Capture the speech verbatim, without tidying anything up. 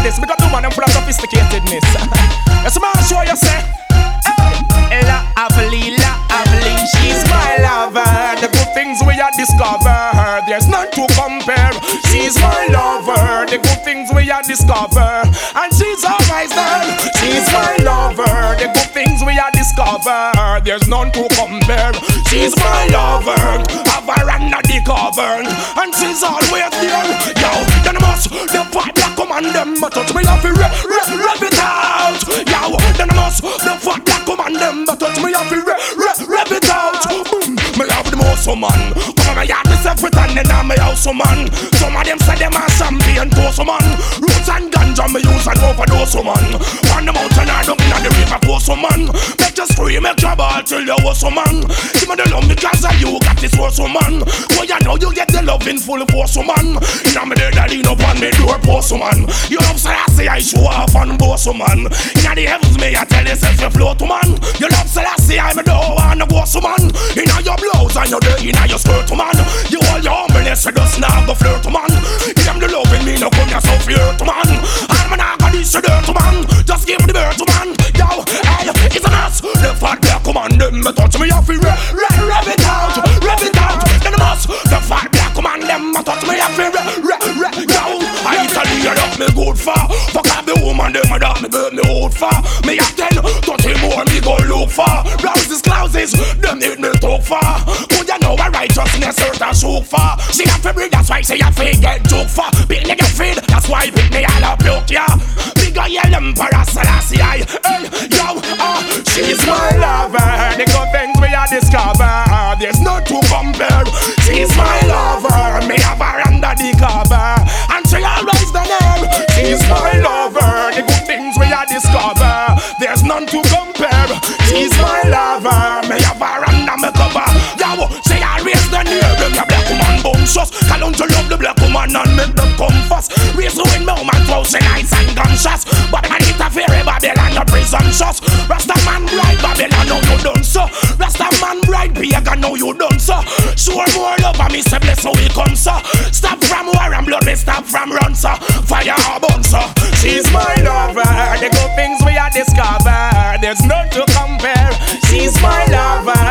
this because the man I'm full of sophisticatedness. Yes, man, show you say. Hey, lovely, lovely, she's my lover. The good things we are discover, there's none to compare. She's my lover. The good things we are discover, and she's always there. She's my lover. The good things we are discover, there's none to compare. She's my lover. Have her under the cover, and she's always there. Yo, then must the fat black command them, but touch me off it, rev, rev, rev it out. Yo, then must the fat black command them, but touch me off it, rev, rev, rev it out. Boom, me love the most so man. Come on, my yard myself pretending I'm my house so man. Some of them say them are champion toast so man. Roots and ganja me use and overdose so man. On the mountain or down in the river coast so man. Make you scream, make your ball till you was so man. Give me the love because of you got this world so man. Well you know you get the love in full force so man. Inna me there that lean up on me door post so man. You love Selassie I show off on boss so man. Inna the heavens me I tell yourself you float to man. You love Selassie I me don't wanna go so man. Inna your blouse and your day inna your skirt to man. You all your humbleness you just now go flirt to man. Give them the love in me no come yourself here to man. And man I got this to dirt to man. Just give the bird to man. Yo, hey, it's a mess. The fat black command them me touch me off it, rev, rev, rev it out, rev it out. Then the must, the fat black command them me touch me off it, rev, rev, rev. Yo, I tell you that me good for. Fuck up the woman them that me burn me old for. Me have ten, thirty more me go look for. Blouses, clouses, them need me talk for. Could you know a righteousness hurt a shook for? She have to bring, that's why she have to get joke for. Big nigga feed, that's why pick me all up look ya. Big ol' yell emperor Selassie I. Hey, yo, ah, she's my lover. The good things we are discover, there's no to compare. She's my lover. Me have her under the cover, and she always the name. She's my lover. The good things we are discover, there's none to compare. She's my lover. Me have her under my cover. Yo, she always the name. Them the black woman bounces. Call on to love the black woman and make them come fast. Raise the wind, man, close and nice and gunshots. But man interfere, Babylon, no prison shots. Rasta man bright, Babylon, now you done so. Rasta man bright, pagan, now you done so. Sure more love, and me say bless how we come so. Stop from war and blood, me stop from run so. Fire or burn so. She's my lover. The good things we are discover, there's none to compare. She's my lover.